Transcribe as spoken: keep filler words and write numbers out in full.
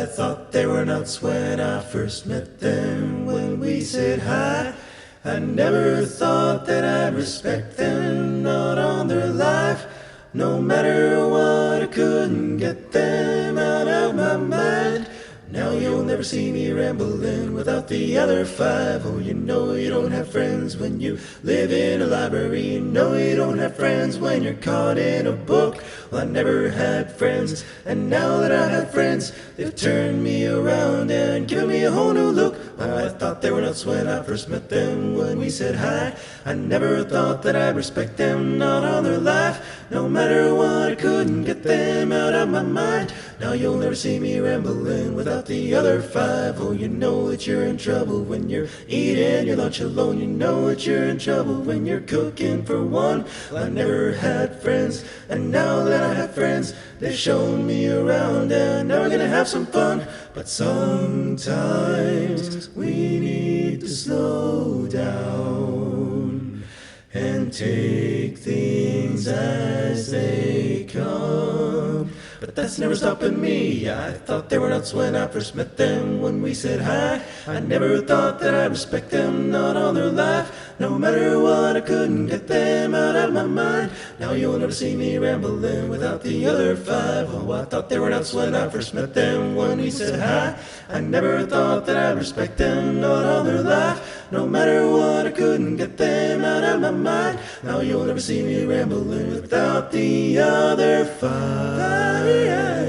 I thought they were nuts when I first met them. When we said hi, I never thought that I'd respect them, not on their life. No matter what, I couldn't get them out of my mind. Now you'll never see me rambling without the other five. Oh, you know you don't have friends when you live in a library. You know you don't have friends when you're caught in a book. Well, I never had friends, and now that I have friends, they've turned me around and given me a whole new look. Oh, I thought they were nuts when I first met them. When we said hi, I never thought that I'd respect them, not on their life. No matter what, I couldn't get them out of my mind. Now you'll never see me rambling without the other five. Oh, you know that you're in trouble when you're eating your lunch alone. You know that you're in trouble when you're cooking for one. Well, I never had friends, and now that I have friends, they've shown me around, and now we're gonna have some fun. But sometimes we need to slow down and take things as they come. But that's never stopping me. I thought they were nuts when I first met them. When we said hi, I never thought that I'd respect them, not on their life. No matter what, I couldn't get them out of my mind. Now you'll never see me rambling without the other five. Oh, I thought they were nuts when I first met them. When we said hi, I never thought that I'd respect them, not on their life. No matter what, I couldn't get them out of my mind. Now you'll never see me rambling without the other five.